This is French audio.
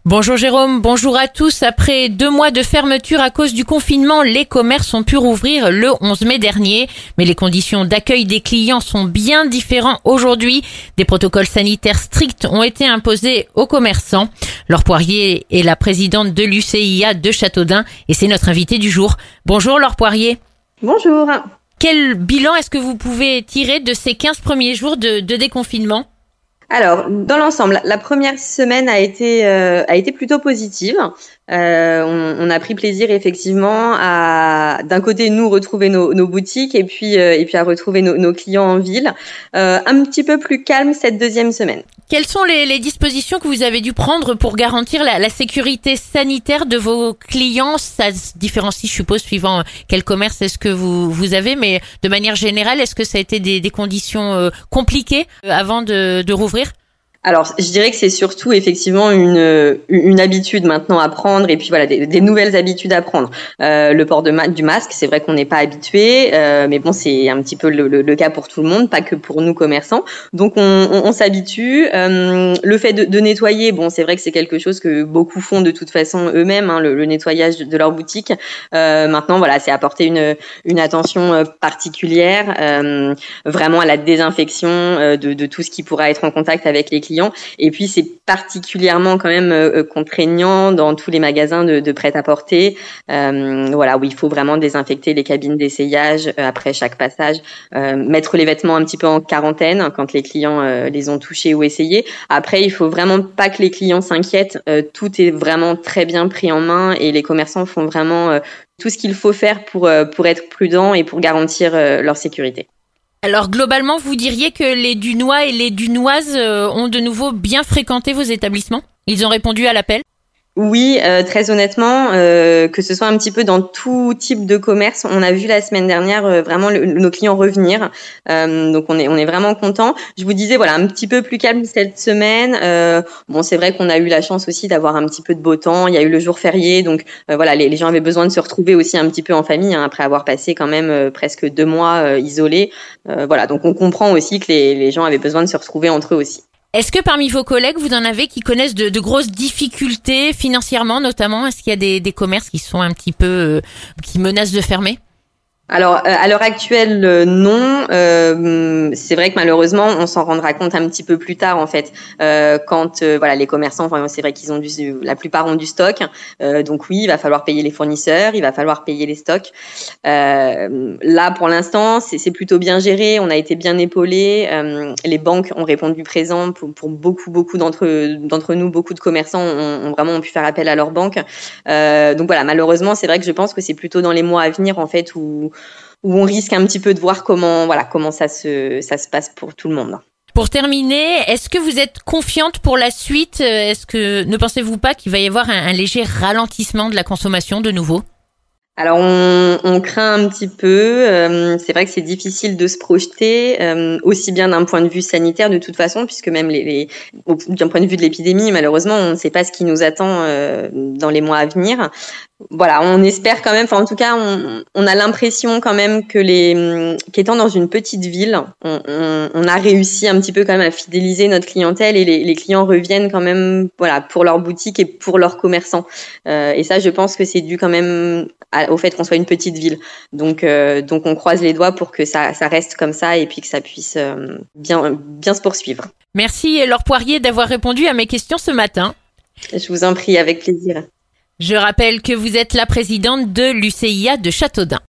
Bonjour Jérôme, bonjour à tous. Après 2 mois de fermeture à cause du confinement, les commerces ont pu rouvrir le 11 mai dernier. Mais les conditions d'accueil des clients sont bien différentes aujourd'hui. Des protocoles sanitaires stricts ont été imposés aux commerçants. Laure Poirier est la présidente de l'UCIA de Châteaudun et c'est notre invitée du jour. Bonjour Laure Poirier. Bonjour. Quel bilan est-ce que vous pouvez tirer de ces 15 premiers jours de déconfinement ? Alors, dans l'ensemble, la première semaine a été plutôt positive. On a pris plaisir effectivement à, d'un côté, nous retrouver nos boutiques et puis à retrouver nos clients en ville. Un petit peu plus calme cette deuxième semaine. Quelles sont les dispositions que vous avez dû prendre pour garantir la sécurité sanitaire de vos clients ? Ça se différencie, je suppose, suivant quel commerce est-ce que vous avez, mais de manière générale, est-ce que ça a été des conditions compliquées avant de rouvrir ? Alors, je dirais que c'est surtout effectivement une habitude maintenant à prendre et puis voilà des nouvelles habitudes à prendre. Le port du masque, c'est vrai qu'on n'est pas habitué, mais bon, c'est un petit peu le cas pour tout le monde, pas que pour nous commerçants. Donc on s'habitue. Le fait de nettoyer, bon, c'est vrai que c'est quelque chose que beaucoup font de toute façon eux-mêmes, hein, le nettoyage de leur boutique. Maintenant, voilà, c'est apporter une attention particulière, vraiment à la désinfection de tout ce qui pourra être en contact avec les clients. Et puis c'est particulièrement quand même contraignant dans tous les magasins de prêt-à-porter, voilà, où il faut vraiment désinfecter les cabines d'essayage après chaque passage, mettre les vêtements un petit peu en quarantaine quand les clients les ont touchés ou essayés. Après, il faut vraiment pas que les clients s'inquiètent, tout est vraiment très bien pris en main et les commerçants font vraiment tout ce qu'il faut faire pour être prudents et pour garantir leur sécurité. Alors globalement, vous diriez que les Dunois et les Dunoises ont de nouveau bien fréquenté vos établissements ? Ils ont répondu à l'appel ? Oui, très honnêtement, que ce soit un petit peu dans tout type de commerce, on a vu la semaine dernière vraiment nos clients revenir, donc on est vraiment content. Je vous disais voilà un petit peu plus calme cette semaine. Bon, c'est vrai qu'on a eu la chance aussi d'avoir un petit peu de beau temps. Il y a eu le jour férié, donc voilà les gens avaient besoin de se retrouver aussi un petit peu en famille hein, après avoir passé quand même presque 2 mois isolés. Voilà, donc on comprend aussi que les gens avaient besoin de se retrouver entre eux aussi. Est-ce que parmi vos collègues, vous en avez qui connaissent de grosses difficultés financièrement notamment ? Est-ce qu'il y a des commerces qui sont un petit peu qui menacent de fermer ? Alors, à l'heure actuelle, non. C'est vrai que malheureusement, on s'en rendra compte un petit peu plus tard, en fait, quand voilà les commerçants. Enfin, c'est vrai qu'ils ont la plupart ont du stock. Donc oui, il va falloir payer les fournisseurs, il va falloir payer les stocks. Là, pour l'instant, c'est plutôt bien géré. On a été bien épaulés. Les banques ont répondu présent pour beaucoup d'entre nous. Beaucoup de commerçants ont vraiment pu faire appel à leurs banques. Donc voilà, malheureusement, c'est vrai que je pense que c'est plutôt dans les mois à venir, en fait, où on risque un petit peu de voir comment ça se passe pour tout le monde. Pour terminer, est-ce que vous êtes confiante pour la suite ? Ne pensez-vous pas qu'il va y avoir un léger ralentissement de la consommation de nouveau ? Alors on craint un petit peu, c'est vrai que c'est difficile de se projeter, aussi bien d'un point de vue sanitaire de toute façon, puisque même d'un point de vue de l'épidémie, malheureusement, on ne sait pas ce qui nous attend dans les mois à venir. Voilà, on espère quand même, enfin en tout cas, on a l'impression quand même que qu'étant dans une petite ville, on a réussi un petit peu quand même à fidéliser notre clientèle et les clients reviennent quand même, voilà, pour leur boutique et pour leurs commerçants. Et ça, je pense que c'est dû quand même au fait qu'on soit une petite ville. Donc on croise les doigts pour que ça reste comme ça et puis que ça puisse bien se poursuivre. Merci Laure Poirier d'avoir répondu à mes questions ce matin. Je vous en prie, avec plaisir. Je rappelle que vous êtes la présidente de l'UCIA de Châteaudun.